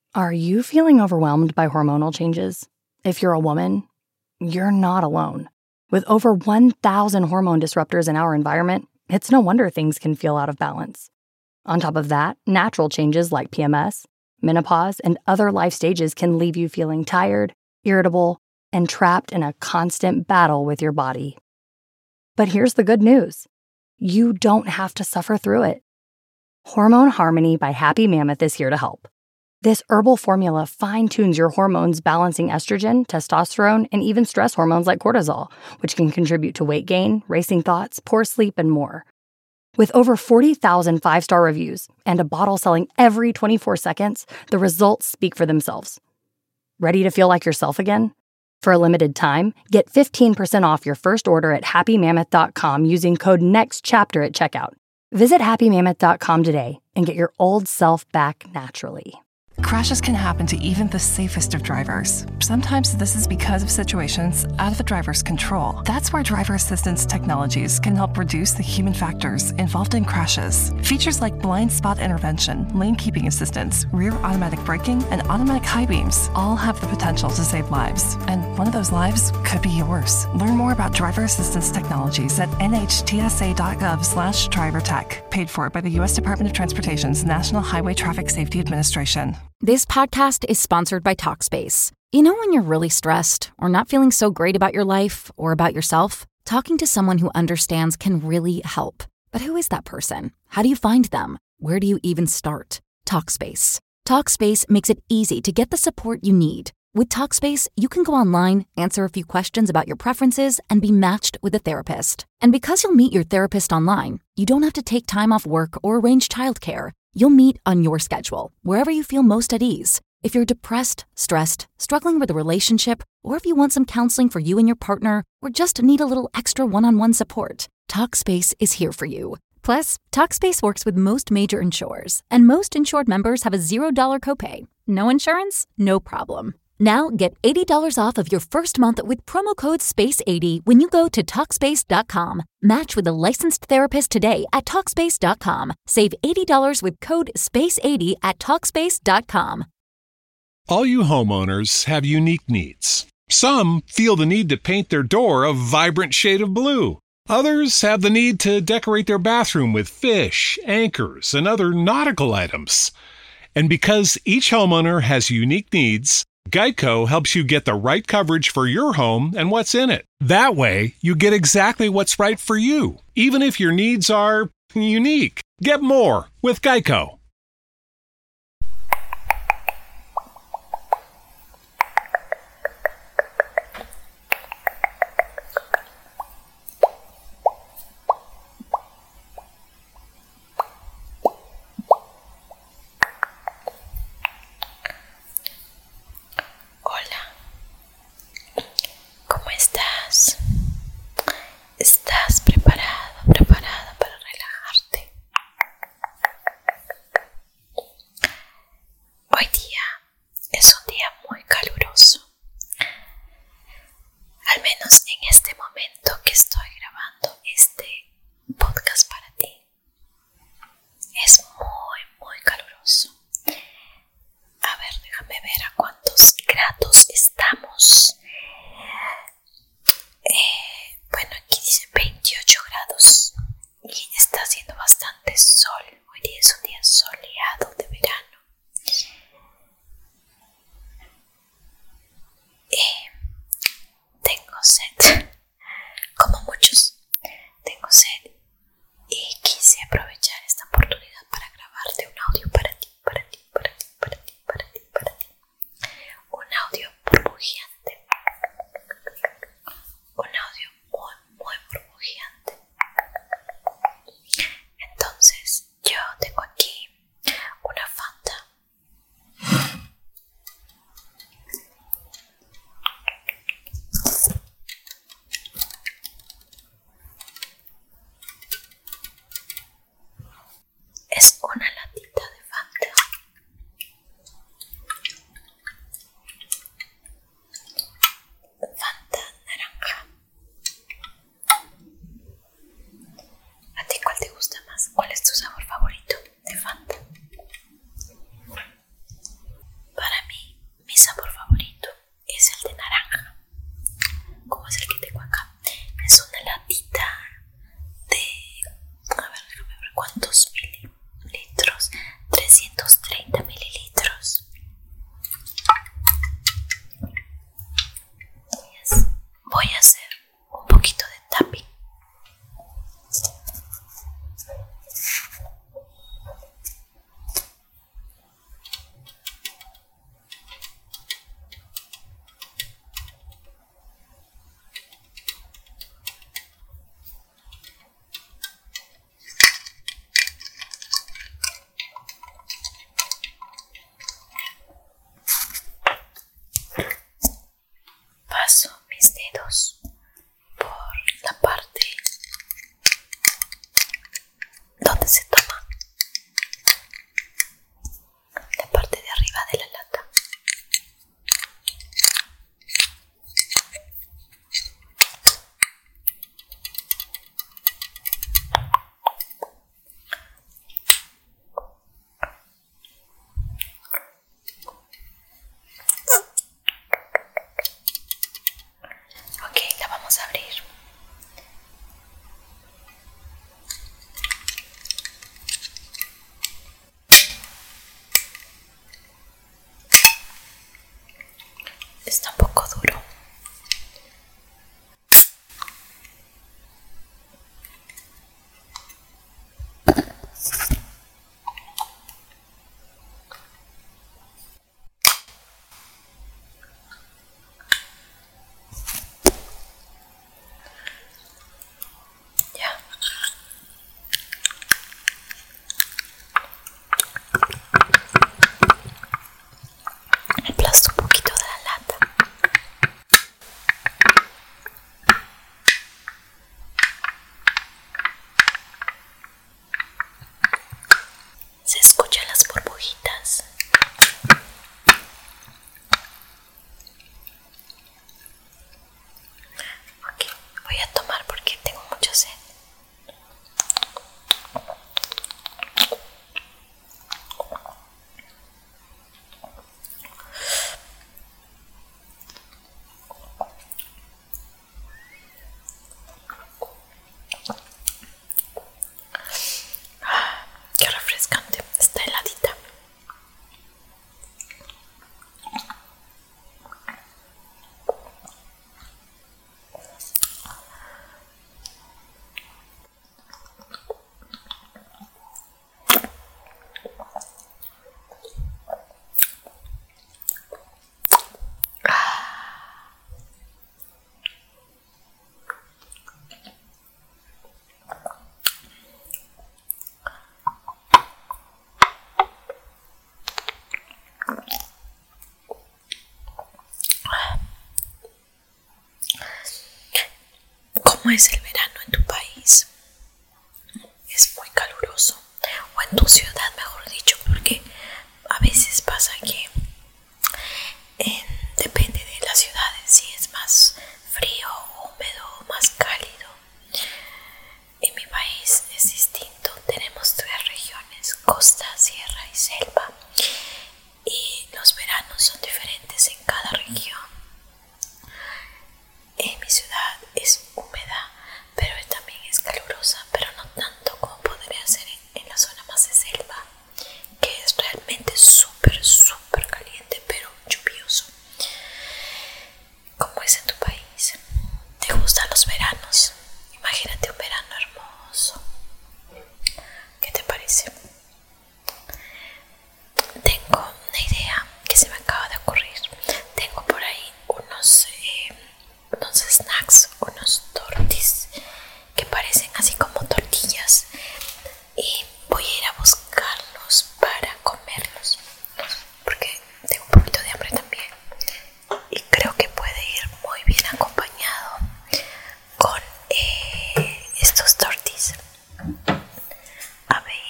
Are you feeling overwhelmed by hormonal changes? If you're a woman, you're not alone. With over 1,000 hormone disruptors in our environment, it's no wonder things can feel out of balance. On top of that, natural changes like PMS, menopause, and other life stages can leave you feeling tired, irritable, and trapped in a constant battle with your body. But here's the good news. You don't have to suffer through it. Hormone Harmony by Happy Mammoth is here to help. This herbal formula fine-tunes your hormones, balancing estrogen, testosterone, and even stress hormones like cortisol, which can contribute to weight gain, racing thoughts, poor sleep, and more. With over 40,000 five-star reviews and a bottle selling every 24 seconds, the results speak for themselves. Ready to feel like yourself again? For a limited time, get 15% off your first order at happymammoth.com using code NEXTCHAPTER at checkout. Visit happymammoth.com today and get your old self back naturally. Crashes can happen to even the safest of drivers. Sometimes this is because of situations out of the driver's control. That's where driver assistance technologies can help reduce the human factors involved in crashes. Features like blind spot intervention, lane keeping assistance, rear automatic braking, and automatic high beams all have the potential to save lives. And one of those lives could be yours. Learn more about driver assistance technologies at nhtsa.gov/drivertech. Paid for by the U.S. Department of Transportation's National Highway Traffic Safety Administration. This podcast is sponsored by Talkspace. You know when you're really stressed or not feeling so great about your life or about yourself? Talking to someone who understands can really help. But who is that person? How do you find them? Where do you even start? Talkspace. Talkspace makes it easy to get the support you need. With Talkspace, you can go online, answer a few questions about your preferences, and be matched with a therapist. And because you'll meet your therapist online, you don't have to take time off work or arrange childcare. You'll meet on your schedule, wherever you feel most at ease. If you're depressed, stressed, struggling with a relationship, or if you want some counseling for you and your partner, or just need a little extra one-on-one support, Talkspace is here for you. Plus, Talkspace works with most major insurers, and most insured members have a $0 copay. No insurance? No problem. Now get $80 off of your first month with promo code SPACE80 when you go to Talkspace.com. Match with a licensed therapist today at Talkspace.com. Save $80 with code SPACE80 at Talkspace.com. All you homeowners have unique needs. Some feel the need to paint their door a vibrant shade of blue. Others have the need to decorate their bathroom with fish, anchors, and other nautical items. And because each homeowner has unique needs, Geico helps you get the right coverage for your home and what's in it. That way, you get exactly what's right for you, even if your needs are unique. Get more with Geico. ¿Estás preparado, preparada para relajarte? Está un poco duro. Aplasto un poquito de la lata. Se escuchan las burbujitas. Ok, voy a tomar porque tengo mucha sed. Qué refrescante, está heladita. ¿Cómo es el verano en tu país? Es muy caluroso, o en tu ciudad, mejor dicho, porque a veces pasa que depende de las ciudades, si es más frío, húmedo, más cálido. En mi país es distinto, tenemos 3 regiones: costa, sierra y selva, y los veranos son diferentes en cada región. En mi ciudad es húmeda, pero también es calurosa, pero no tanto como podría ser en la zona más de selva, que es realmente súper caliente, pero lluvioso. ¿Cómo es en tu país? ¿Te gustan los veranos? Imagínate un verano hermoso. ¿Qué te parece? Tengo una idea que se me acaba de ocurrir. Tengo por ahí unos snacks, unos tortis que parecen así como tortillas, y voy a ir a buscarlos para comerlos porque tengo un poquito de hambre también, y creo que puede ir muy bien acompañado con estos tortis. A ver.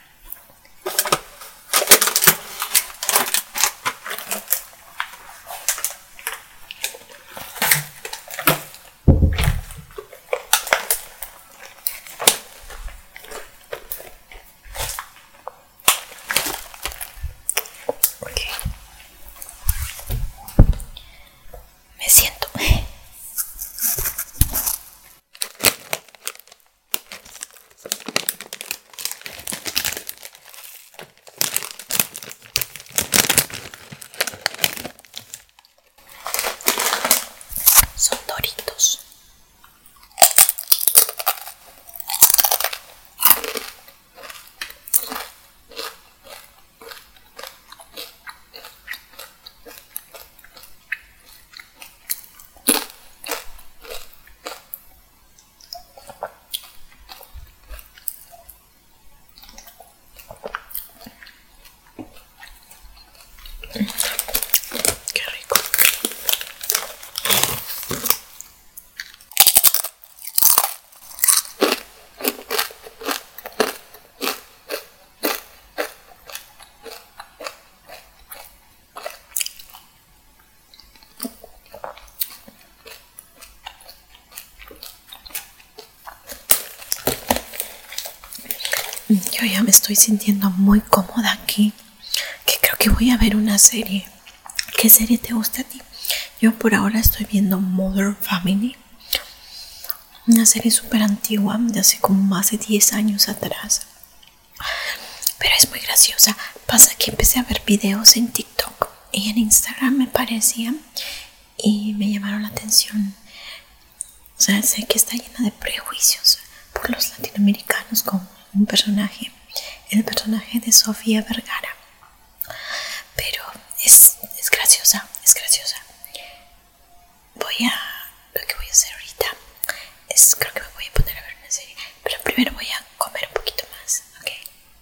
Me siento. Son Doritos. Qué rico. Yo ya me estoy sintiendo muy cómoda aquí, que creo que voy a ver una serie. ¿Qué serie te gusta a ti? Yo por ahora estoy viendo Modern Family, una serie súper antigua, de hace como más de 10 años atrás, pero es muy graciosa. Pasa que empecé a ver videos en TikTok y en Instagram me parecían, y me llamaron la atención. O sea, sé que está llena de prejuicios por los latinoamericanos con un personaje, el personaje de Sofía Vergara. Pero es graciosa, es graciosa. Lo que voy a hacer ahorita es, creo que me voy a poner a ver una serie, pero primero voy a comer un poquito más, ¿ok?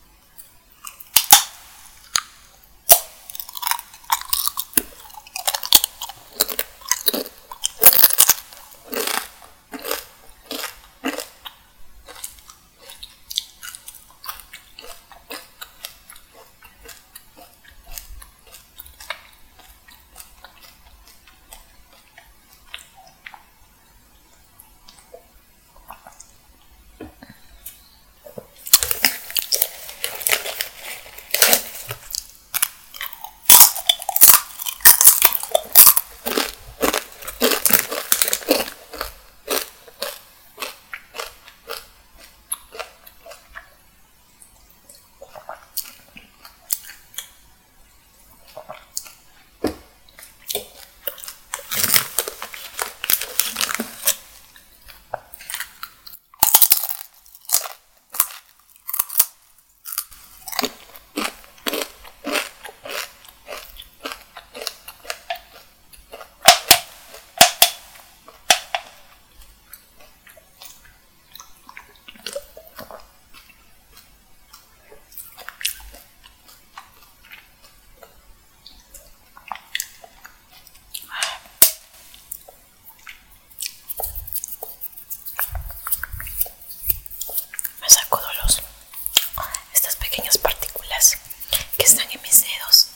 Estas pequeñas partículas que están en mis dedos.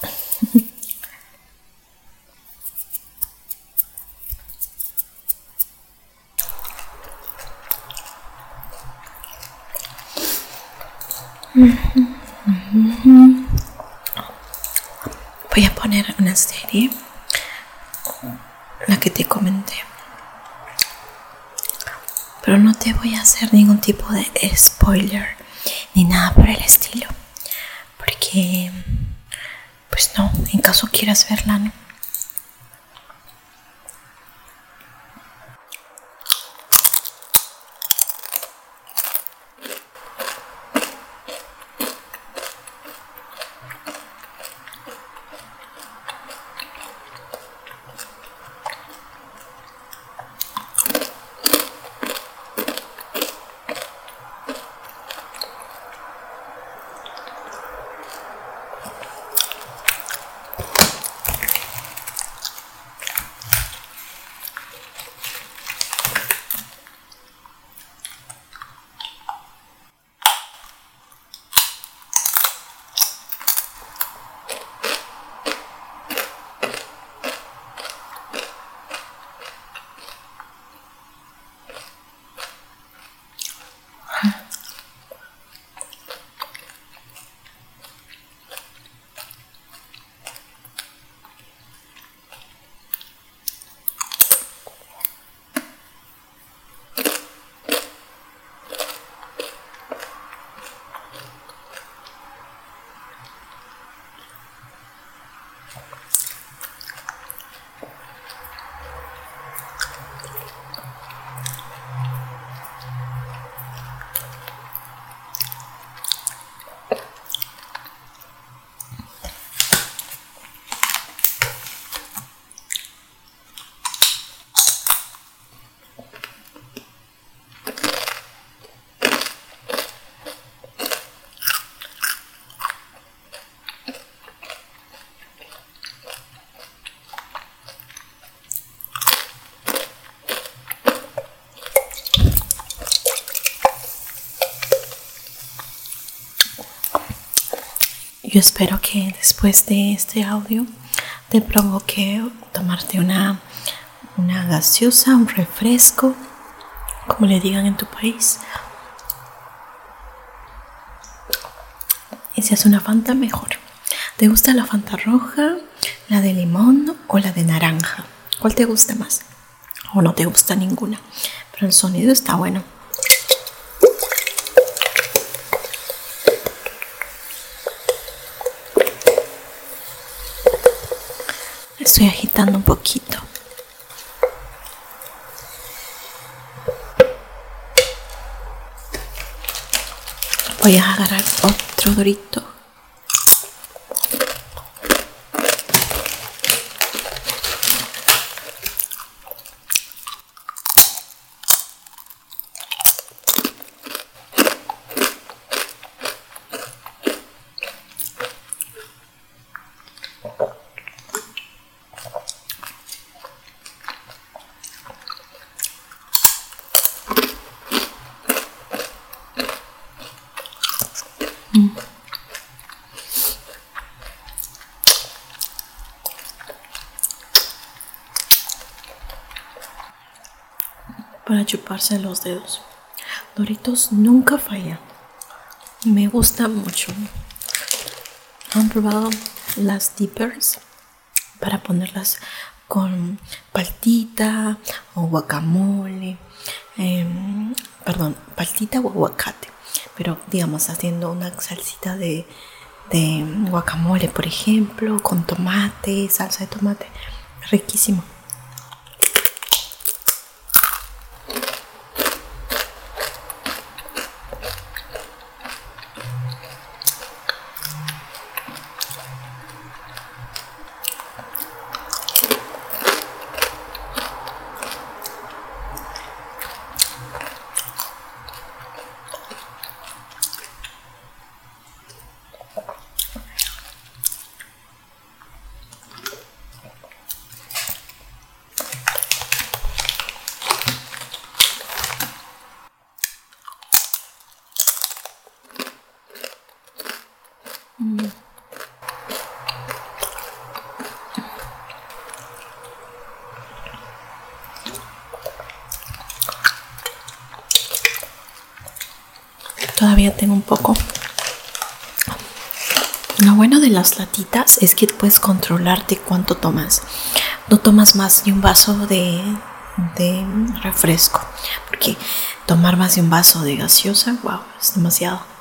Voy a poner una serie, la que te comenté, pero no te voy a hacer ningún tipo de spoiler ni nada por el estilo, porque pues no, en caso quieras verla, ¿no? Yo espero que después de este audio te provoque tomarte una gaseosa, un refresco, como le digan en tu país. Y si es una Fanta, mejor. ¿Te gusta la Fanta roja, la de limón o la de naranja? ¿Cuál te gusta más? ¿O no te gusta ninguna? Pero el sonido está bueno. Estoy agitando un poquito Voy a agarrar otro Dorito. Para chuparse los dedos. Doritos nunca falla. Me gusta mucho. ¿Han probado las dippers? Para ponerlas con paltita o guacamole. Paltita o aguacate. Pero digamos haciendo una salsita de guacamole, por ejemplo, con tomate, salsa de tomate. Riquísimo. Todavía tengo un poco. Lo bueno de las latitas es que puedes controlarte cuánto tomas. No tomas más de un vaso de refresco, porque tomar más de un vaso de gaseosa, wow, es demasiado.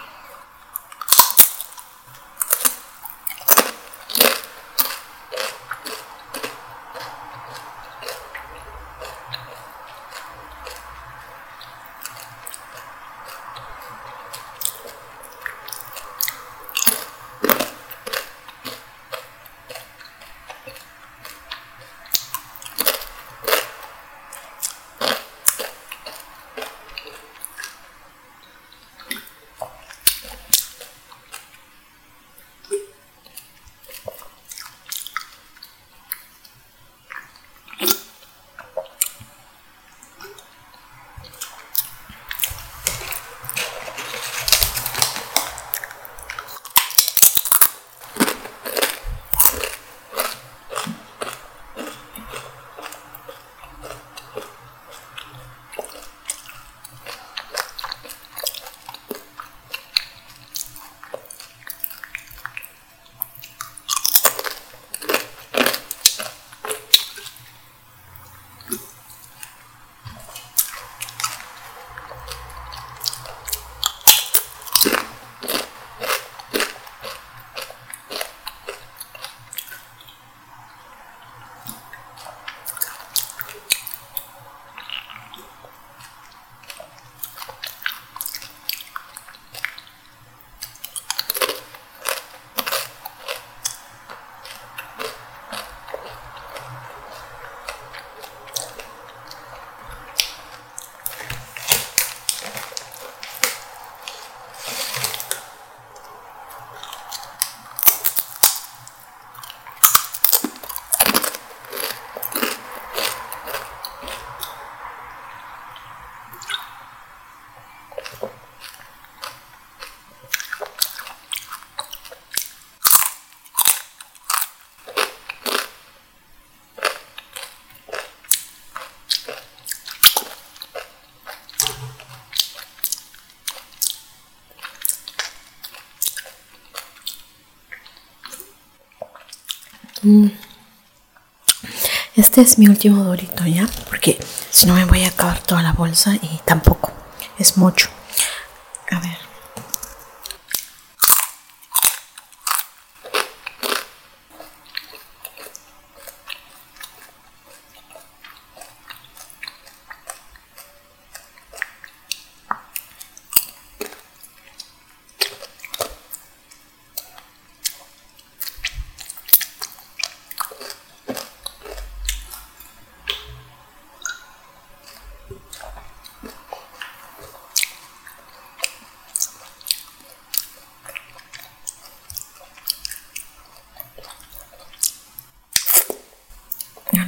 Este es mi último Dorito ya, porque si no me voy a acabar toda la bolsa y tampoco es mucho. A ver.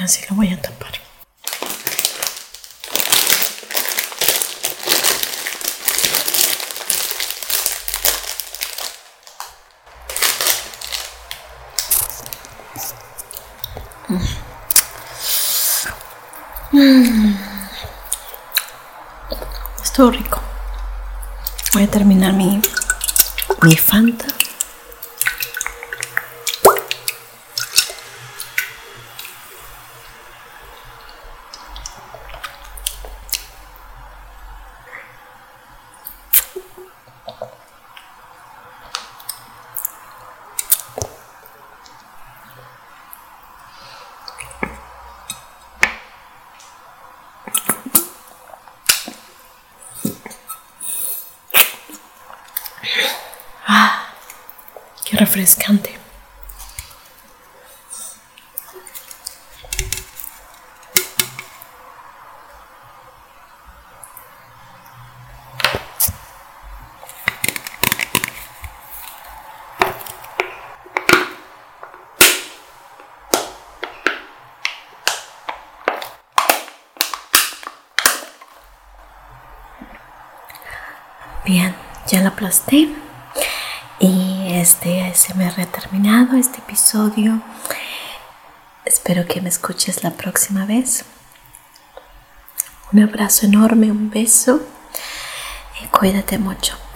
Ahora sí lo voy a tapar. Estuvo rico. Voy a terminar mi Fanta. Qué refrescante. Bien, ya la aplasté. Y este ASMR ha terminado, este episodio. Espero que me escuches la próxima vez. Un abrazo enorme, un beso y cuídate mucho.